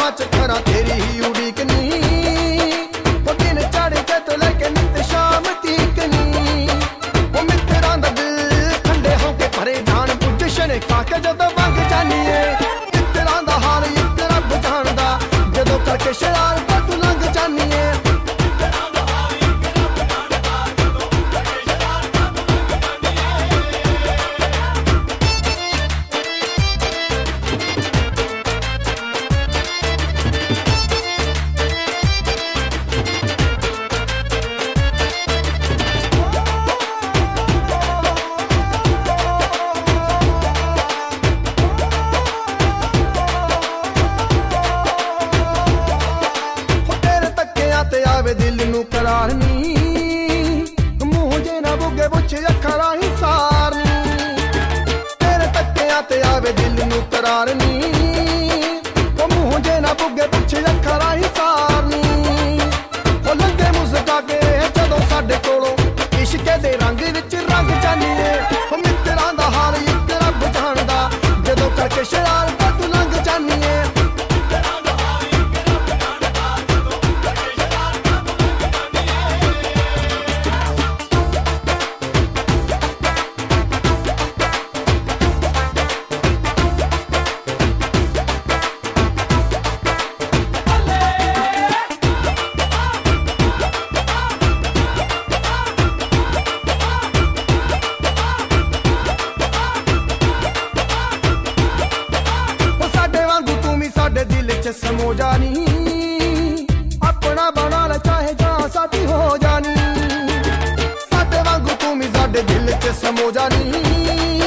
च खरा तेरी ही उड़ीकनी, वो दिन चढ़ के तो लेके नित शाम तीकनी। वो मित्रा दा दिल ठंडे होके भरे जान पुज शने खाके जदों वंग जानी है। मित्रा दा हाल एक रब जानदा, जदों करके शरारत तू लंघ जानी है। दिल नू करार नी, मूंह जे ना बुगे बुछ अखां राही सारनी। तेरे तक्कियां ते आवे दिल नू करार नी, ओ मूंह जे ना बुगे बुछ अखां राही सारनी। ओ लंघे मुस्का के जदों साडे कोलों इश्के दे रंग विच रंग जानीए। ओ मित्तरां दा हाल इक रब जानदा, जदों करके शरारत तू लंघ जानीए। समो जानी अपना बना ले चाहे जहां साथी हो जानी। साडे वांगू तू भी साडे दिल च समो जानी।